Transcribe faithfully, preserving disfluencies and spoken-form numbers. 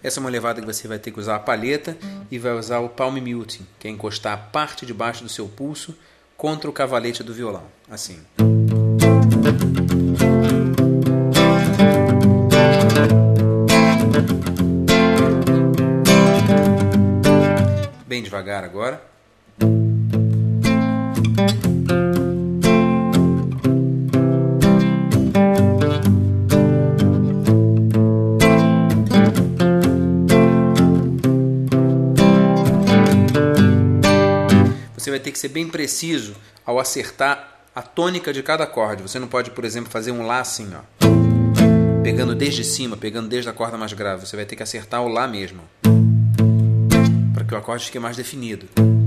Essa é uma levada que você vai ter que usar a palheta e vai usar o palm muting, que é encostar a parte de baixo do seu pulso contra o cavalete do violão, assim. Bem devagar agora. Você vai ter que ser bem preciso ao acertar a tônica de cada acorde. Você não pode, por exemplo, fazer um Lá assim, ó, pegando desde cima, pegando desde a corda mais grave. Você vai ter que acertar o Lá mesmo, para que o acorde fique mais definido.